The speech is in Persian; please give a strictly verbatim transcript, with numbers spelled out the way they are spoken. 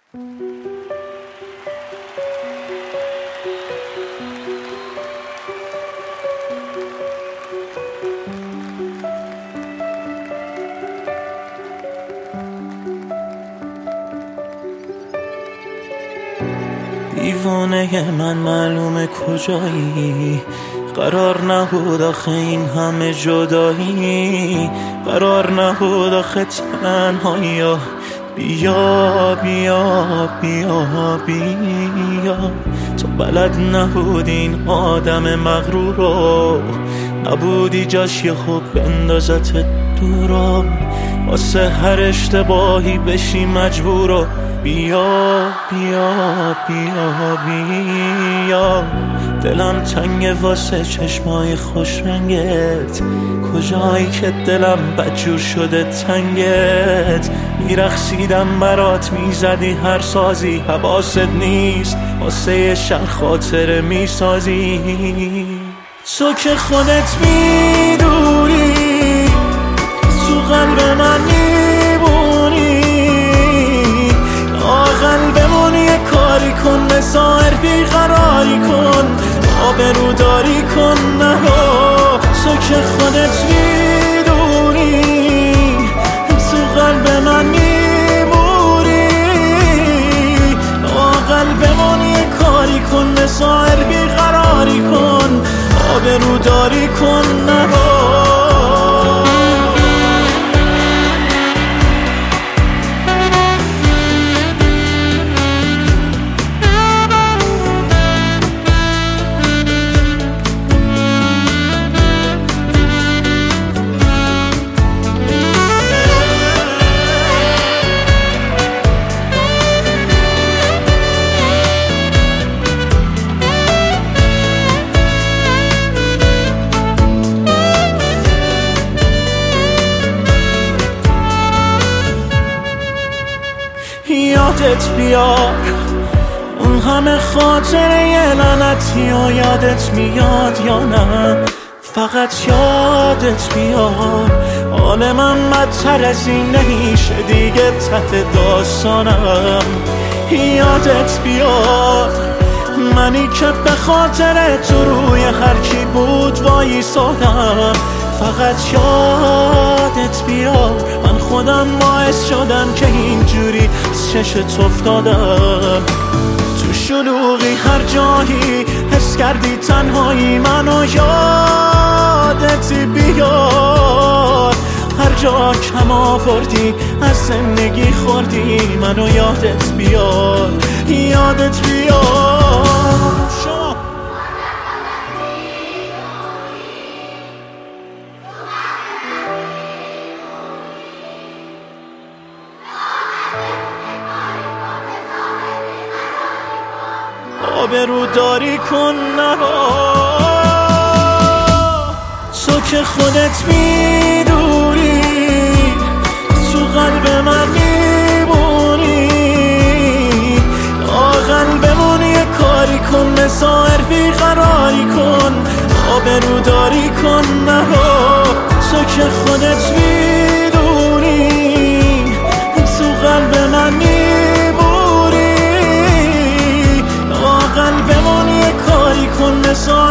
دیوانه من معلومه کجایی، قرار نبود آخه این همه جدایی، قرار نبود آخه تنهایی. بیا بیا بیا بیا، تو بلد نبودی این آدم مغرور رو، نبودی جاش یه خوب بندازت دورا، واسه هر اشتباهی بشی مجبورو. بیا بیا بیا بیا، دلم تنگه واسه چشمای خوش رنگت، کجایی که دلم بدجور شده تنگت. میرخصیدم برات میزدی هر سازی، حواست نیست واسه یه شهر خاطره میسازی. تو که خودت میدونی تو قلب من میبونی، قلبمون یه کاری کن، مسائر بیقراری کن، آبرو داری کن نرو. تو که خودت میدونی تو قلب من میمونی، قلبمون یه کاری کن، مسائر بیقراری کن، آبرو داری کن نرو. یادت بیار اون همه خاطره لعنتی و یادت میاد یا نه، فقط یادت بیار حال من بدتر از این نمیشه دیگه ته داستانم. یادت بیار منی که به خاطر تو روی هر کی بود وایسادم، فقط یادت بیار من خودم باعث شدم که اینجوری از چشت افتادم. تو شلوغی هر جایی حس کردی تنهایی، منو یادت بیار هر جا کم آوردی از زندگی خوردی، منو یادت بیار یادت بیار. آبرو داری کن نرو. تو که خودت میدونی تو قلب من میمونی، قلبمون یه کاری کن، مسائر بیقراری کن، آبرو داری کن نرو. تو که خودت میدونی تو قلب من میمونی، قلبمون یه کاری کن، مسائر